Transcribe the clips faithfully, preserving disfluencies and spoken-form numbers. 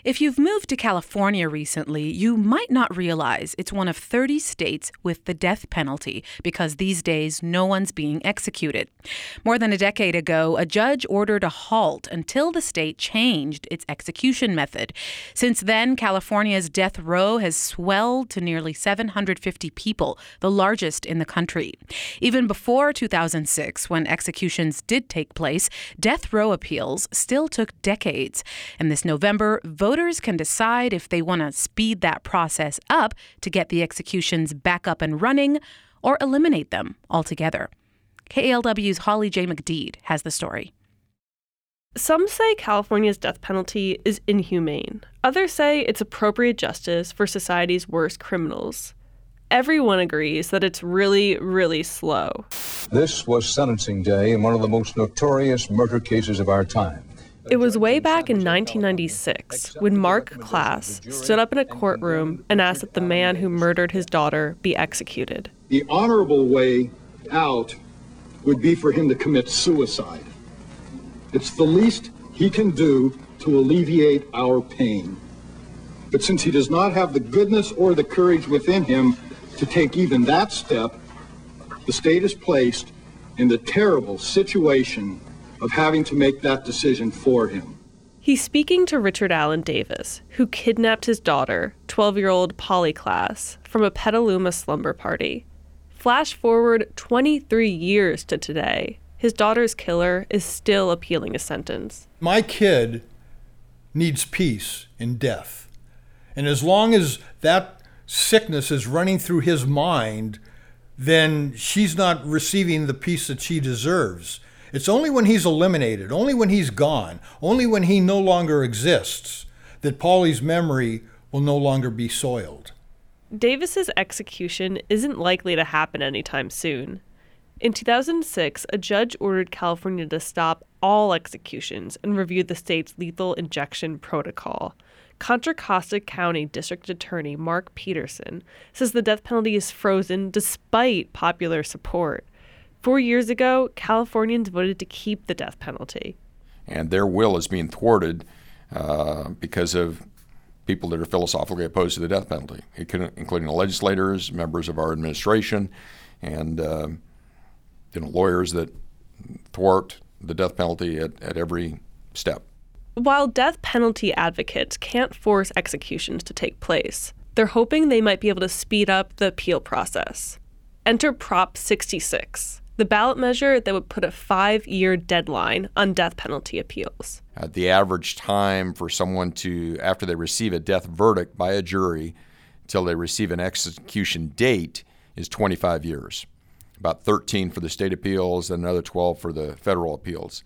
If you've moved to California recently, you might not realize it's one of thirty states with the death penalty because these days no one's being executed. More than a decade ago, a judge ordered a halt until the state changed its execution method. Since then, California's death row has swelled to nearly seven hundred fifty people, the largest in the country. Even before two thousand six, when executions did take place, death row appeals still took decades. And this November, voters can decide if they want to speed that process up to get the executions back up and running or eliminate them altogether. K A L W's Holly J. McDede has the story. Some say California's death penalty is inhumane. Others say it's appropriate justice for society's worst criminals. Everyone agrees that it's really, really slow. This was sentencing day in one of the most notorious murder cases of our time. It was way back in nineteen ninety-six when Mark Klass stood up in a courtroom and asked that the man who murdered his daughter be executed. The honorable way out would be for him to commit suicide. It's the least he can do to alleviate our pain. But since he does not have the goodness or the courage within him to take even that step, the state is placed in the terrible situation of having to make that decision for him. He's speaking to Richard Allen Davis, who kidnapped his daughter, twelve-year-old Polly Klass, from a Petaluma slumber party. Flash forward twenty-three years to today. His daughter's killer is still appealing a sentence. My kid needs peace in death. And as long as that sickness is running through his mind, then she's not receiving the peace that she deserves. It's only when he's eliminated, only when he's gone, only when he no longer exists, that Polly's memory will no longer be soiled. Davis's execution isn't likely to happen anytime soon. In two thousand six, a judge ordered California to stop all executions and review the state's lethal injection protocol. Contra Costa County District Attorney Mark Peterson says the death penalty is frozen despite popular support. Four years ago, Californians voted to keep the death penalty. And their will is being thwarted uh, because of people that are philosophically opposed to the death penalty, including legislators, members of our administration, and uh, you know, lawyers that thwart the death penalty at, at every step. While death penalty advocates can't force executions to take place, they're hoping they might be able to speed up the appeal process. Enter Prop sixty-six, the ballot measure that would put a five-year deadline on death penalty appeals. Uh, the average time for someone to, after they receive a death verdict by a jury, till they receive an execution date is twenty-five years. About thirteen for the state appeals and another twelve for the federal appeals.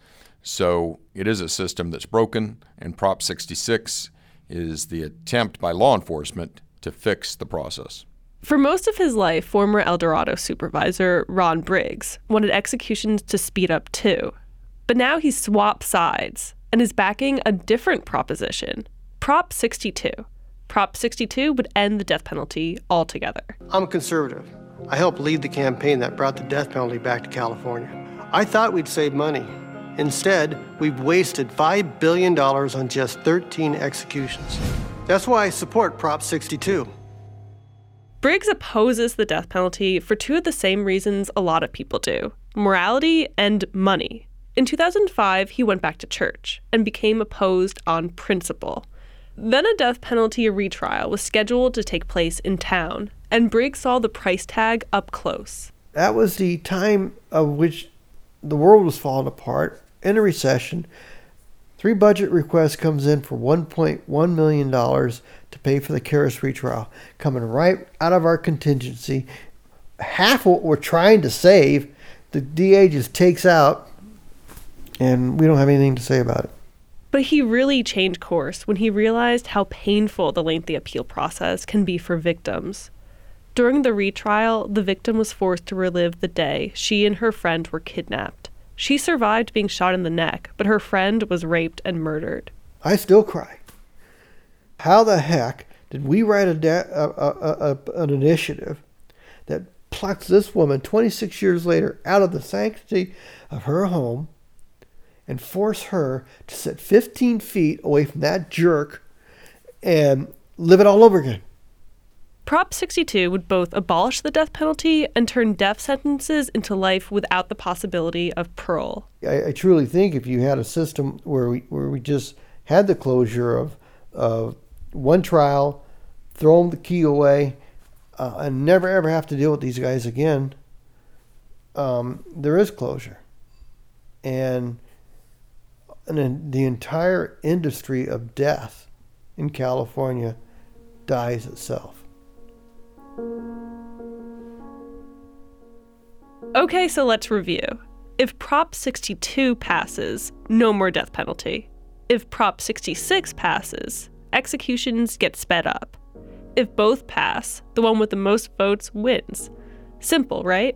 So it is a system that's broken, and Prop sixty-six is the attempt by law enforcement to fix the process. For most of his life, former El Dorado supervisor Ron Briggs wanted executions to speed up too. But now he's swapped sides and is backing a different proposition, Prop sixty-two. Prop sixty-two would end the death penalty altogether. I'm a conservative. I helped lead the campaign that brought the death penalty back to California. I thought we'd save money. Instead, we've wasted five billion dollars on just thirteen executions. That's why I support Prop sixty-two. Briggs opposes the death penalty for two of the same reasons a lot of people do: morality and money. In two thousand five, he went back to church and became opposed on principle. Then a death penalty retrial was scheduled to take place in town, and Briggs saw the price tag up close. That was the time of which the world was falling apart, in a recession. Three budget requests comes in for one point one million dollars to pay for the Karras retrial, coming right out of our contingency. Half what we're trying to save, the D A just takes out, and we don't have anything to say about it. But he really changed course when he realized how painful the lengthy appeal process can be for victims. During the retrial, the victim was forced to relive the day she and her friend were kidnapped. She survived being shot in the neck, but her friend was raped and murdered. I still cry. How the heck did we write a, de- a, a, a an initiative that plucks this woman twenty-six years later out of the sanctity of her home and force her to sit fifteen feet away from that jerk and live it all over again. Prop sixty-two would both abolish the death penalty and turn death sentences into life without the possibility of parole. I, I truly think if you had a system where we where we just had the closure of of one trial, throw them the key away, uh, and never ever have to deal with these guys again, um, there is closure. And, and then the entire industry of death in California dies itself. Okay, so let's review. If Prop sixty-two passes, no more death penalty. If Prop sixty-six passes, executions get sped up. If both pass, the one with the most votes wins. Simple, right?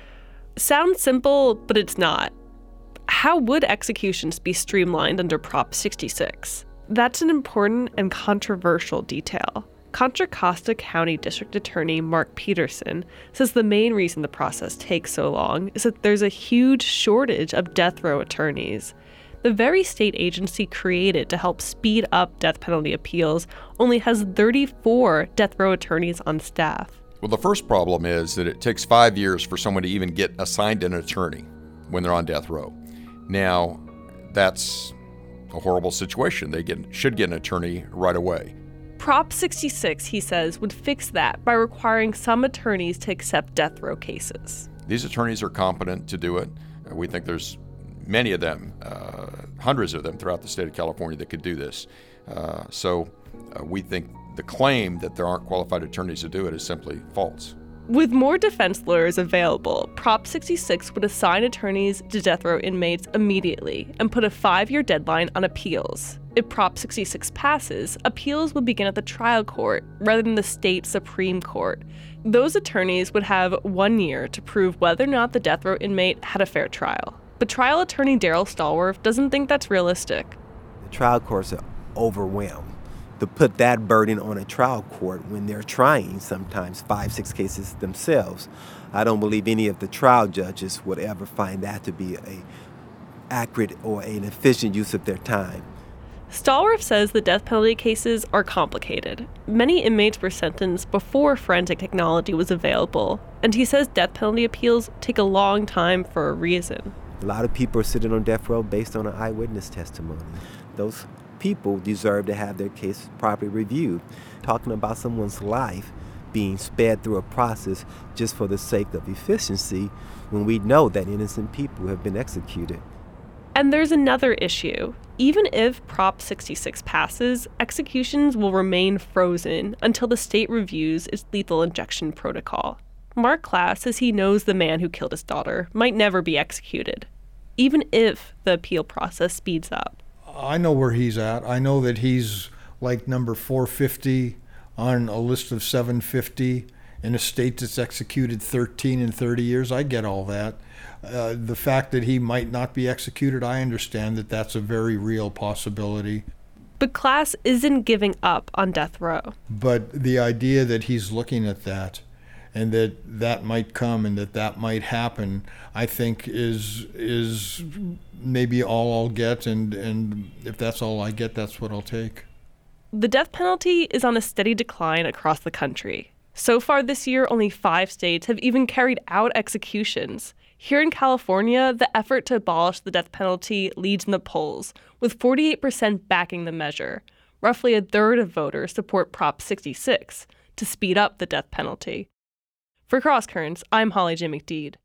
Sounds simple, but it's not. How would executions be streamlined under Prop sixty-six? That's an important and controversial detail. Contra Costa County District Attorney Mark Peterson says the main reason the process takes so long is that there's a huge shortage of death row attorneys. The very state agency created to help speed up death penalty appeals only has thirty-four death row attorneys on staff. Well, the first problem is that it takes five years for someone to even get assigned an attorney when they're on death row. Now, that's a horrible situation. They get, should get an attorney right away. Prop sixty-six, he says, would fix that by requiring some attorneys to accept death row cases. These attorneys are competent to do it. Uh, we think there's many of them, uh, hundreds of them throughout the state of California that could do this. Uh, so uh, we think the claim that there aren't qualified attorneys to do it is simply false. With more defense lawyers available, Prop sixty-six would assign attorneys to death row inmates immediately and put a five-year deadline on appeals. If Prop sixty-six passes, appeals would begin at the trial court rather than the state Supreme Court. Those attorneys would have one year to prove whether or not the death row inmate had a fair trial. But trial attorney Daryl Stallworth doesn't think that's realistic. The trial courts are overwhelmed. To put that burden on a trial court when they're trying sometimes five, six cases themselves, I don't believe any of the trial judges would ever find that to be a accurate or an efficient use of their time. Stallworth says the death penalty cases are complicated. Many inmates were sentenced before forensic technology was available, and he says death penalty appeals take a long time for a reason. A lot of people are sitting on death row based on an eyewitness testimony. Those people deserve to have their case properly reviewed. Talking about someone's life being sped through a process just for the sake of efficiency when we know that innocent people have been executed. And there's another issue. Even if Prop sixty-six passes, executions will remain frozen until the state reviews its lethal injection protocol. Mark Klass says he knows the man who killed his daughter might never be executed, even if the appeal process speeds up. I know where he's at. I know that he's like number four fifty on a list of seven fifty in a state that's executed thirteen in thirty years. I get all that. Uh, the fact that he might not be executed, I understand that that's a very real possibility. But Klass isn't giving up on death row. But the idea that he's looking at that and that that might come and that that might happen, I think is is maybe all I'll get, and, and if that's all I get, that's what I'll take. The death penalty is on a steady decline across the country. So far this year, only five states have even carried out executions. Here in California, the effort to abolish the death penalty leads in the polls, with forty-eight percent backing the measure. Roughly a third of voters support Prop sixty-six to speed up the death penalty. For Cross Currents, I'm Holly J. McDede.